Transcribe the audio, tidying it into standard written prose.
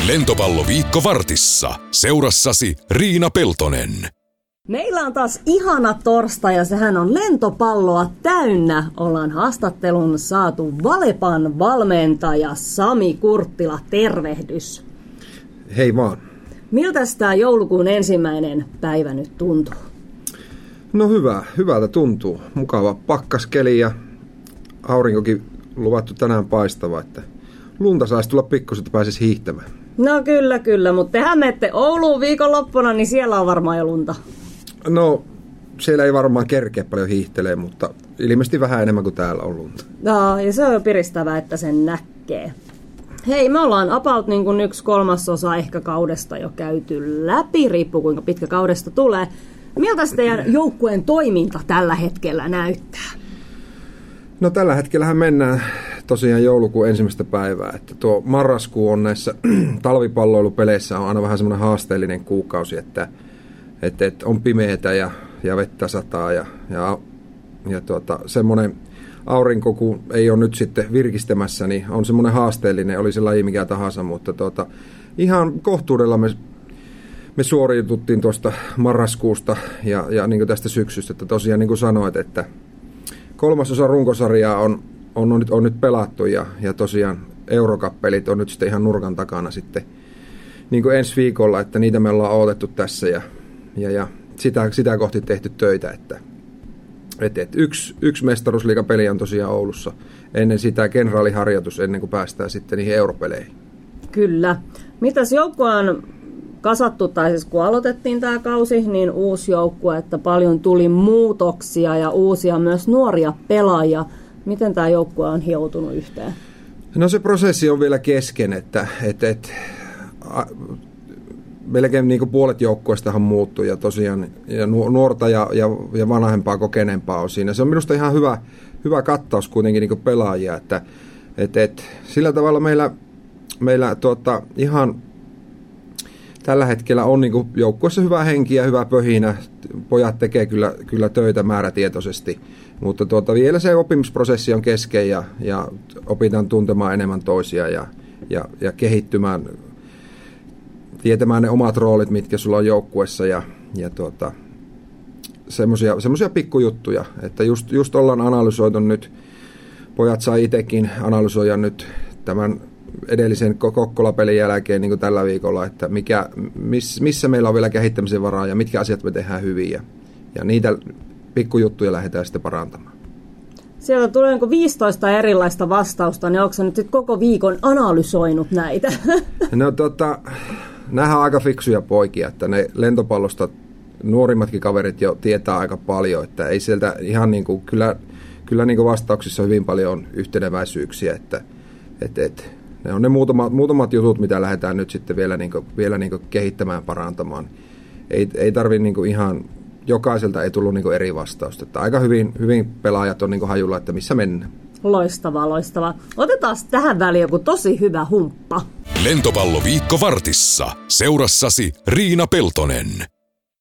Lentopalloviikko vartissa. Seurassasi Riina Peltonen. Meillä on taas ihana torstai ja sehän on lentopalloa täynnä. Ollaan haastattelun saatu Valepan valmentaja Sami Kurttila. Tervehdys. Hei vaan. Miltäs tää joulukuun ensimmäinen päivä nyt tuntuu? No hyvältä tuntuu. Mukava pakkaskeli ja aurinkokin luvattu tänään paistava, että lunta saisi tulla pikkusen, että pääsisi hiihtämään. No kyllä, mutta tehän menette Ouluun viikonloppuna, niin siellä on varmaan jo lunta. No, siellä ei varmaan kerkeä paljon hiihtelee, mutta ilmeisesti vähän enemmän kuin täällä on lunta. No, ja se on jo piristävää, että sen näkee. Hei, me ollaan about niin kuin 1/3 ehkä kaudesta jo käyty läpi, riippuu kuinka pitkä kaudesta tulee. Miltä teidän joukkueen toiminta tällä hetkellä näyttää? No tällä hetkellähän mennään tosiaan joulukuun ensimmäistä päivää, että tuo marraskuu on näissä talvipalloilupeleissä on aina vähän semmoinen haasteellinen kuukausi, että on pimeätä ja vettä sataa ja semmoinen aurinko, kun ei ole nyt sitten virkistämässä, niin on semmoinen haasteellinen, oli se laji mikä tahansa, mutta ihan kohtuudella me suoriututtiin tuosta marraskuusta ja niin kuin tästä syksystä, että tosiaan niin kuin sanoit, että 3/3 runkosarjaa on nyt pelattu ja tosiaan eurokappelit on nyt sitten ihan nurkan takana sitten niin kuin ensi viikolla, että niitä me ollaan odotettu tässä ja sitä kohti tehty töitä, että yksi mestaruusliigapeli on tosiaan Oulussa ennen sitä kenraaliharjoitus ennen kuin päästään sitten niihin europeleihin. Kyllä. Mitäs joukkue on kasattu, tai siis kun aloitettiin tämä kausi, niin uusi joukkue, että paljon tuli muutoksia ja uusia myös nuoria pelaajia. Miten tämä joukkue on hioutunut yhteen? No se prosessi on vielä kesken, että melkein niin kuin puolet joukkueestahan muuttui ja tosiaan ja nuorta ja vanhempaa kokeneempaa on siinä. Se on minusta ihan hyvä kattaus kuitenkin niin kuin pelaajia, että sillä tavalla meillä ihan tällä hetkellä on niin kuin joukkueessa hyvä henki ja hyvä pöhinä. Pojat tekee kyllä töitä määrätietoisesti, mutta vielä se oppimisprosessi on kesken ja opitaan tuntemaan enemmän toisia ja kehittymään, tietämään ne omat roolit, mitkä sulla on joukkueessa ja semmoisia pikkujuttuja, että just ollaan analysoitu nyt, pojat sai itsekin analysoida nyt tämän edellisen Kokkola-pelin jälkeen niin kuin tällä viikolla, että missä meillä on vielä kehittämisen varaa ja mitkä asiat me tehdään hyvin ja niitä pikkujuttuja lähdetään sitten parantamaan. Sieltä tulee 15 erilaista vastausta, niin onko sä nyt sit koko viikon analysoinut näitä? No nämähän on aika fiksuja poikia, että ne lentopallosta nuorimmatkin kaverit jo tietää aika paljon, että ei sieltä ihan niin kuin, kyllä niin kuin vastauksissa hyvin paljon yhteneväisyyksiä, että ne on ne muutamat jutut, mitä lähdetään nyt sitten vielä kehittämään, parantamaan. Ei tarvitse niin ihan, jokaiselta ei tullut niin eri vastausta. Että aika hyvin pelaajat on niin hajulla, että missä mennään. Loistavaa. Otetaan tähän väliin joku tosi hyvä humppa. Lentopalloviikko vartissa. Seurassasi Riina Peltonen.